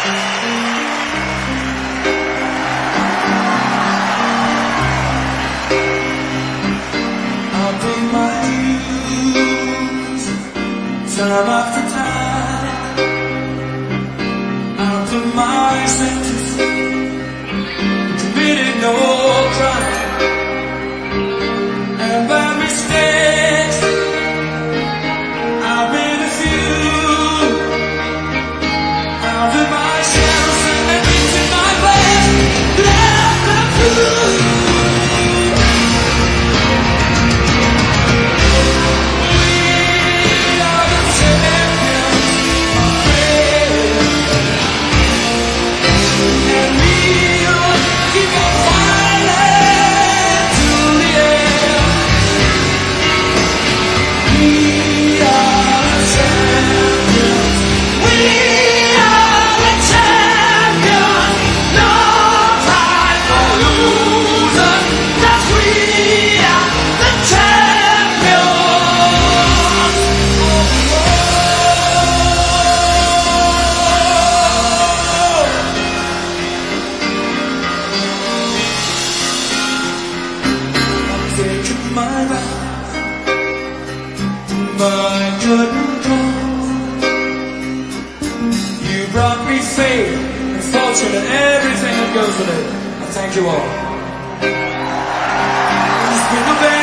I'll pay my dues time after time. I'll do my sentence, committed no crime. And by mistakes, I've made a few. I'll do my shadows and the things in my way left the proof. My wrath, but I couldn't draw. You brought me fate and fortune and everything that goes with it. I thank you all. It's been a